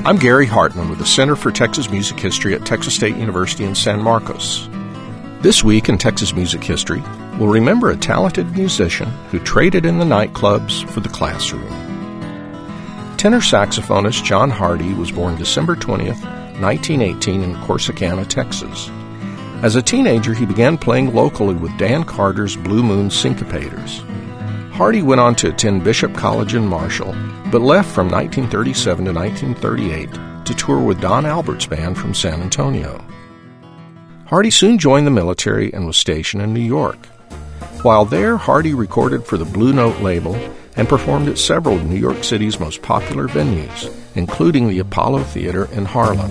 I'm Gary Hartman with the Center for Texas Music History at Texas State University in San Marcos. This week in Texas Music History, we'll remember a talented musician who traded in the nightclubs for the classroom. Tenor saxophonist John Hardy was born December 20th, 1918 in Corsicana, Texas. As a teenager, he began playing locally with Dan Carter's Blue Moon Syncopators. Hardy went on to attend Bishop College in Marshall, but left from 1937 to 1938 to tour with Don Albert's band from San Antonio. Hardy soon joined the military and was stationed in New York. While there, Hardy recorded for the Blue Note label and performed at several of New York City's most popular venues, including the Apollo Theater in Harlem.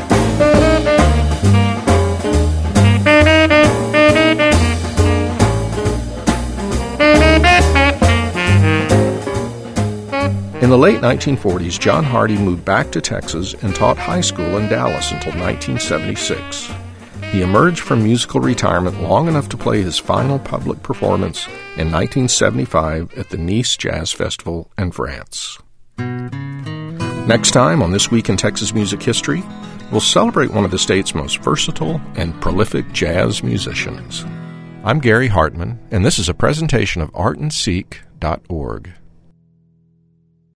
In the late 1940s, John Hardy moved back to Texas and taught high school in Dallas until 1976. He emerged from musical retirement long enough to play his final public performance in 1975 at the Nice Jazz Festival in France. Next time on This Week in Texas Music History, we'll celebrate one of the state's most versatile and prolific jazz musicians. I'm Gary Hartman, and this is a presentation of artandseek.org.